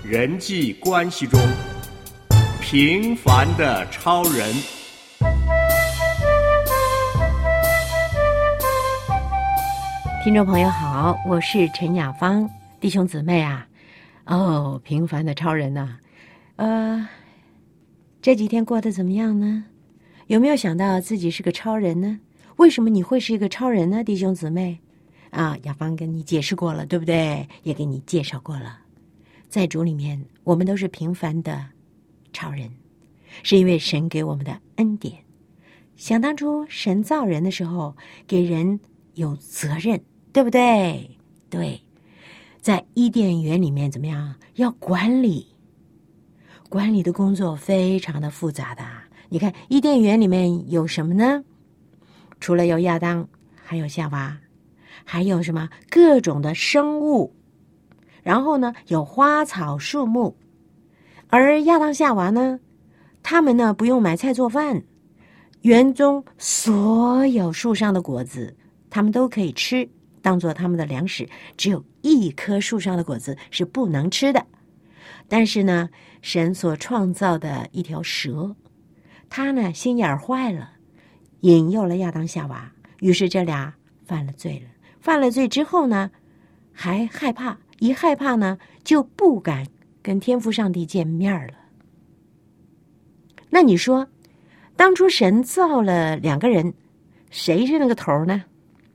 人际关系中平凡的超人。 听众朋友好，我是陈雅芳，弟兄姊妹啊，平凡的超人呐，这几天过得怎么样呢？有没有想到自己是个超人呢？为什么你会是一个超人呢？弟兄姊妹啊，雅芳跟你解释过了，对不对？也给你介绍过了，在主里面，我们都是平凡的超人，是因为神给我们的恩典。想当初神造人的时候，给人有责任，对不对？对，在伊甸园里面怎么样？要管理的工作非常的复杂的。你看伊甸园里面有什么呢？除了有亚当，还有夏娃，还有什么各种的生物，然后呢有花草树木。而亚当夏娃呢，他们呢不用买菜做饭，园中所有树上的果子他们都可以吃，当做他们的粮食，只有一棵树上的果子是不能吃的。但是呢，神所创造的一条蛇，他呢心眼坏了，引诱了亚当夏娃，于是这俩犯了罪了。犯了罪之后呢，还害怕，一害怕呢就不敢跟天父上帝见面了。那你说当初神造了两个人，谁是那个头呢？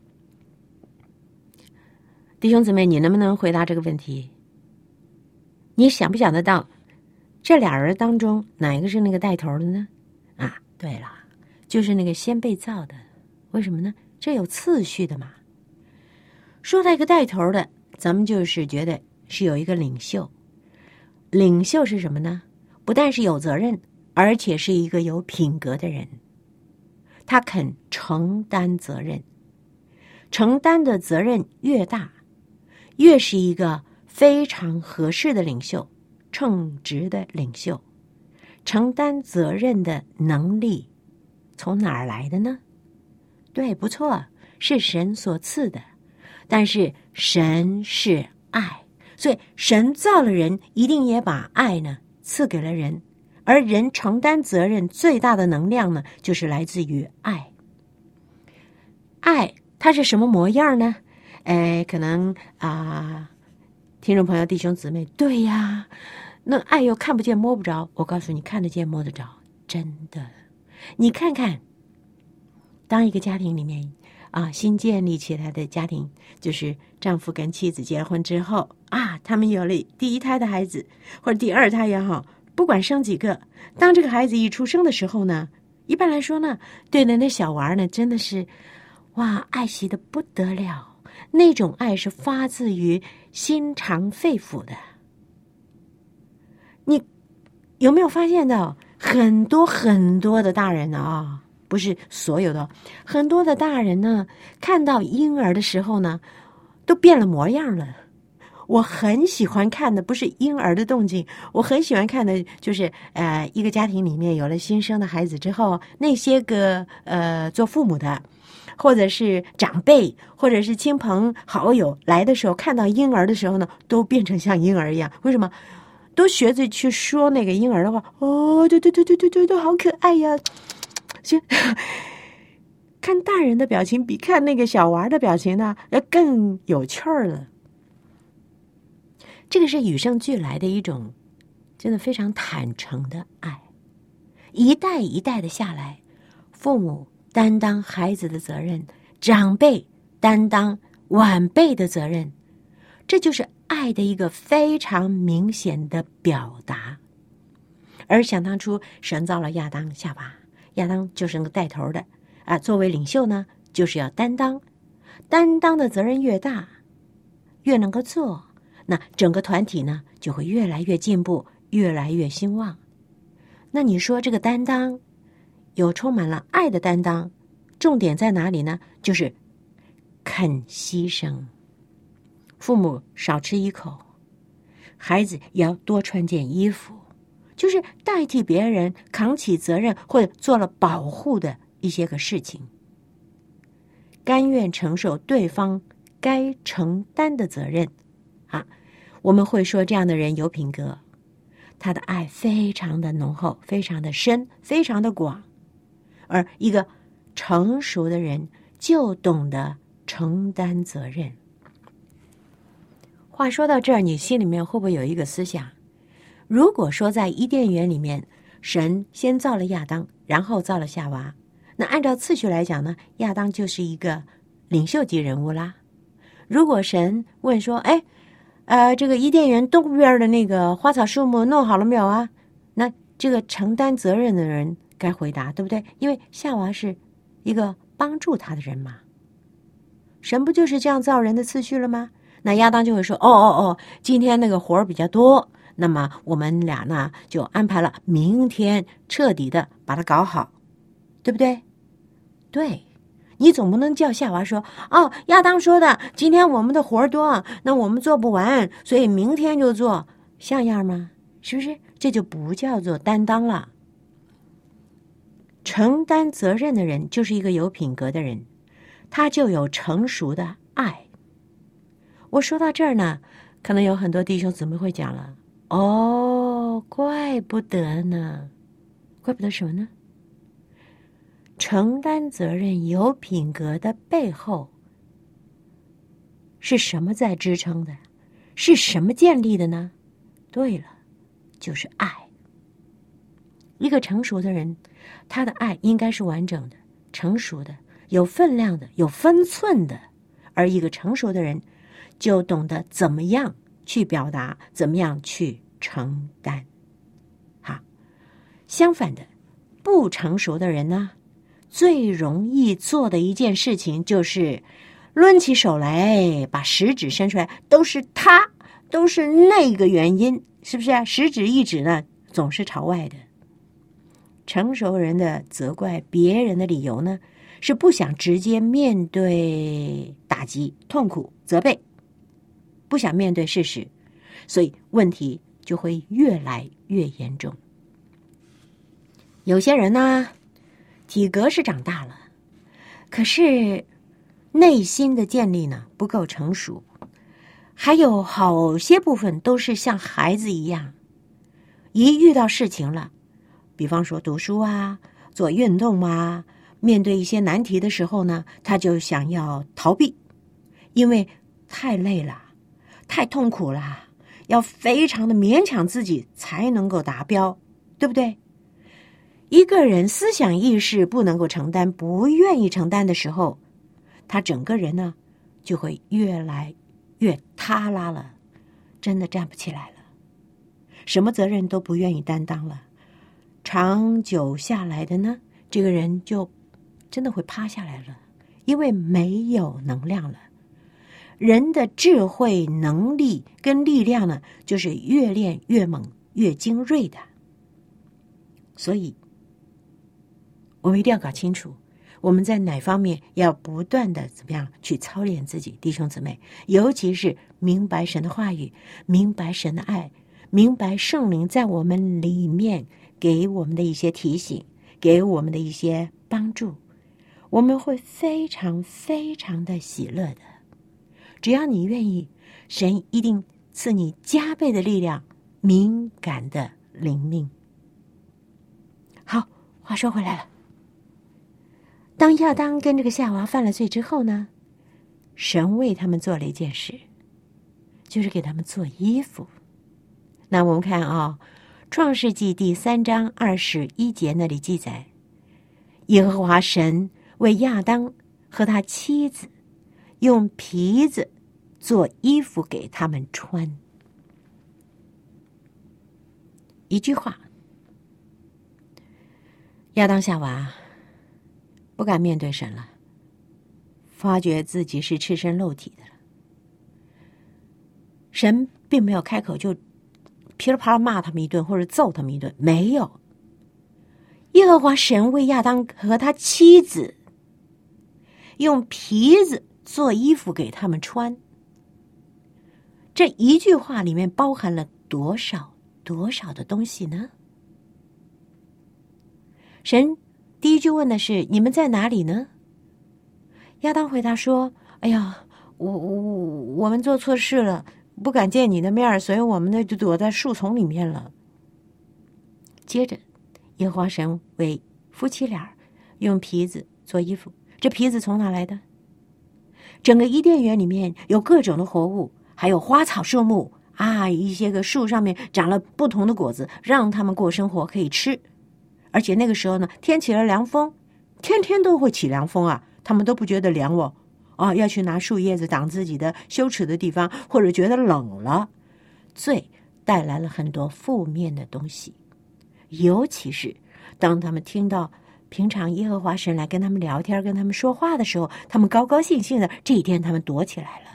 弟兄姊妹，你能不能回答这个问题？你想不想得到这俩人当中哪一个是那个带头的呢？啊，对了，就是那个先被造的。为什么呢？这有次序的嘛。说到一个带头的，咱们就是觉得是有一个领袖。领袖是什么呢？不但是有责任，而且是一个有品格的人。他肯承担责任，承担的责任越大，越是一个非常合适的领袖，称职的领袖。承担责任的能力从哪儿来的呢？对，不错，是神所赐的。但是神是爱，所以神造了人，一定也把爱呢赐给了人。而人承担责任最大的能量呢，就是来自于爱。爱它是什么模样呢？可能听众朋友弟兄姊妹，对呀，那爱又看不见摸不着。我告诉你，看得见摸得着，真的。你看看，当一个家庭里面新建立起来的家庭，就是丈夫跟妻子结了婚之后他们有了第一胎的孩子，或者第二胎也好，不管生几个，当这个孩子一出生的时候呢，一般来说呢，对那小娃呢，真的是爱惜的不得了，那种爱是发自于心肠肺腑的。你有没有发现到很多很多的大人不是所有的，很多的大人呢，看到婴儿的时候呢，都变了模样了。我很喜欢看的不是婴儿的动静，我很喜欢看的就是一个家庭里面有了新生的孩子之后，那些个做父母的，或者是长辈，或者是亲朋好友来的时候，看到婴儿的时候呢，都变成像婴儿一样。为什么？都学着去说那个婴儿的话。对，好可爱呀！行，看大人的表情比看那个小娃的表情呢要更有趣儿了。这个是与生俱来的一种真的非常坦诚的爱，一代一代的下来，父母担当孩子的责任，长辈担当晚辈的责任，这就是爱的一个非常明显的表达。而想当初神造了亚当夏娃，亚当就是那个带头的作为领袖呢，就是要担当的责任越大，越能够做，那整个团体呢就会越来越进步，越来越兴旺。那你说这个担当有充满了爱的担当，重点在哪里呢？就是肯牺牲。父母少吃一口，孩子也要多穿件衣服，就是代替别人扛起责任，或者做了保护的一些个事情，甘愿承受对方该承担的责任我们会说这样的人有品格，他的爱非常的浓厚，非常的深，非常的广。而一个成熟的人就懂得承担责任。话说到这儿，你心里面会不会有一个思想？如果说在伊甸园里面，神先造了亚当，然后造了夏娃，那按照次序来讲呢，亚当就是一个领袖级人物啦。如果神问说，这个伊甸园东边的那个花草树木弄好了没有啊？那这个承担责任的人该回答，对不对？因为夏娃是一个帮助他的人嘛。神不就是这样造人的次序了吗？那亚当就会说，今天那个活儿比较多，那么我们俩呢就安排了明天彻底的把它搞好，对不对？对，你总不能叫夏娃说，亚当说的今天我们的活儿多，那我们做不完，所以明天就做，像样吗？是不是？这就不叫做担当了。承担责任的人就是一个有品格的人，他就有成熟的爱。我说到这儿呢，可能有很多弟兄姊妹会讲了，怪不得呢。怪不得什么呢？承担责任有品格的背后是什么在支撑的？是什么建立的呢？对了，就是爱。一个成熟的人，他的爱应该是完整的、成熟的、有分量的、有分寸的。而一个成熟的人就懂得怎么样去表达，怎么样去承担。好，相反的，不成熟的人呢，最容易做的一件事情就是抡起手来，把食指伸出来，都是他，都是那个原因，是不是啊？食指一指呢，总是朝外的。成熟人的责怪别人的理由呢，是不想直接面对打击、痛苦、责备，不想面对事实，所以问题就会越来越严重。有些人呢，体格是长大了，可是内心的建立呢不够成熟，还有好些部分都是像孩子一样，一遇到事情了，比方说读书啊、做运动啊，面对一些难题的时候呢，他就想要逃避，因为太累了，太痛苦了，要非常的勉强自己才能够达标，对不对？一个人思想意识不能够承担，不愿意承担的时候，他整个人呢就会越来越塌拉了，真的站不起来了，什么责任都不愿意担当了。长久下来的呢，这个人就真的会趴下来了，因为没有能量了。人的智慧能力跟力量呢，就是越练越猛、越精锐的。所以我们一定要搞清楚，我们在哪方面要不断的怎么样去操练自己，弟兄姊妹，尤其是明白神的话语，明白神的爱，明白圣灵在我们里面给我们的一些提醒，给我们的一些帮助，我们会非常非常的喜乐的。只要你愿意，神一定赐你加倍的力量，敏感的灵命。好，话说回来了，当亚当跟这个夏娃犯了罪之后呢，神为他们做了一件事，就是给他们做衣服。那我们看创世纪第3章21节那里记载，耶和华神为亚当和他妻子用皮子做衣服给他们穿。一句话，亚当夏娃不敢面对神了，发觉自己是赤身露体的了。神并没有开口就噼里啪啦骂他们一顿或者揍他们一顿，没有。耶和华神为亚当和他妻子用皮子做衣服给他们穿。这一句话里面包含了多少的东西呢？神第一句问的是，你们在哪里呢？亚当回答说，哎呀，我们做错事了， 不敢见你的面，所以我们呢就躲在树丛里面了。接着耶和华神为夫妻俩用皮子做衣服，这皮子从哪来的？整个伊甸园里面有各种的活物，还有花草树木啊，一些个树上面长了不同的果子，让他们过生活可以吃。而且那个时候呢，天起了凉风，天天都会起凉风啊，他们都不觉得凉哦，要去拿树叶子挡自己的羞耻的地方，或者觉得冷了。罪带来了很多负面的东西，尤其是当他们听到平常耶和华神来跟他们聊天，跟他们说话的时候，他们高高兴兴的，这一天他们躲起来了。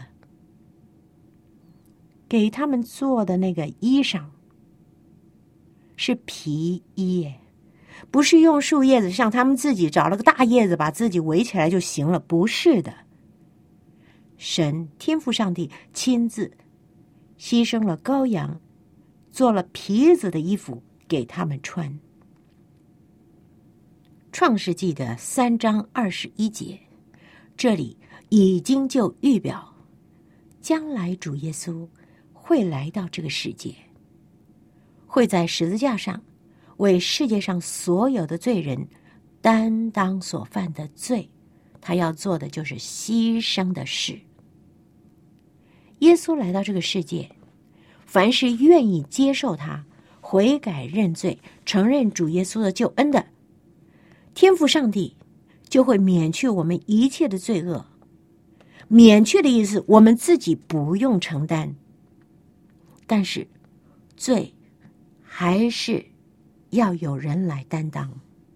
给他们做的那个衣裳是皮衣耶，不是用树叶子，像他们自己找了个大叶子把自己围起来就行了，不是的。神天父上帝亲自牺牲了羔羊，做了皮子的衣服给他们穿。创世纪的3章21节，这里已经就预表将来主耶稣会来到这个世界，会在十字架上为世界上所有的罪人担当所犯的罪，他要做的就是牺牲的事。耶稣来到这个世界，凡是愿意接受他、悔改认罪、承认主耶稣的救恩的，天父上帝就会免去我们一切的罪恶。免去的意思，我们自己不用承担，但是罪还是要有人来担当。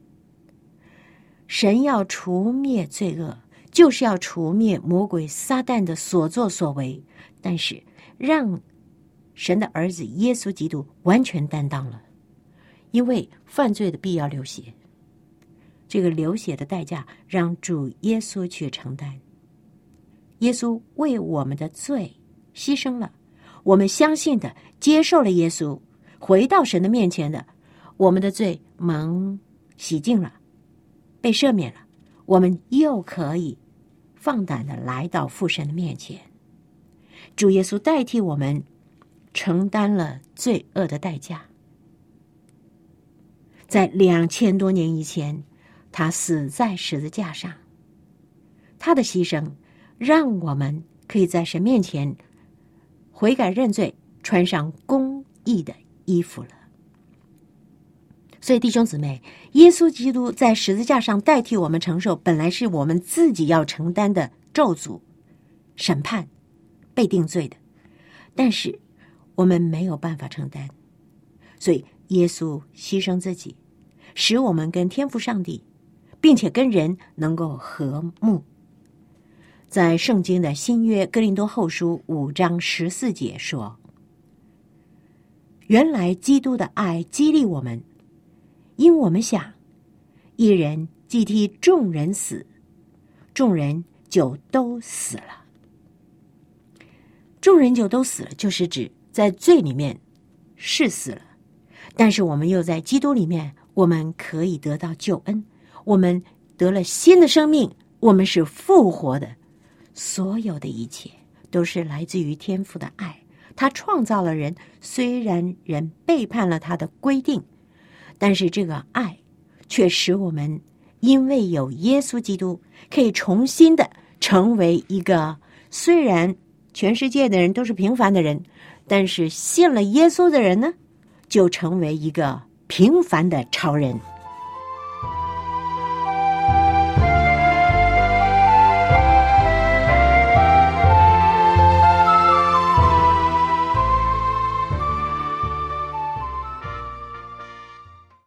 神要除灭罪恶，就是要除灭魔鬼撒旦的所作所为，但是让神的儿子耶稣基督完全担当了，因为犯罪的必要流血，这个流血的代价让主耶稣去承担。耶稣为我们的罪牺牲了，我们相信的接受了耶稣，回到神的面前的，我们的罪蒙洗净了，被赦免了，我们又可以放胆的来到父神的面前。主耶稣代替我们承担了罪恶的代价，在2000多年以前，他死在十字架上，他的牺牲让我们可以在神面前悔改认罪，穿上公义的衣服了。所以弟兄姊妹，耶稣基督在十字架上代替我们承受本来是我们自己要承担的咒诅、审判、被定罪的，但是我们没有办法承担，所以耶稣牺牲自己，使我们跟天父上帝并且跟人能够和睦。在圣经的新约哥林多后书5章14节说，原来基督的爱激励我们，因我们想，一人既替众人死，众人就都死了。众人就都死了，就是指在罪里面是死了，但是我们又在基督里面，我们可以得到救恩，我们得了新的生命，我们是复活的。所有的一切都是来自于天父的爱，他创造了人，虽然人背叛了他的规定，但是这个爱却使我们因为有耶稣基督，可以重新的成为一个，虽然全世界的人都是平凡的人，但是信了耶稣的人呢，就成为一个平凡的超人。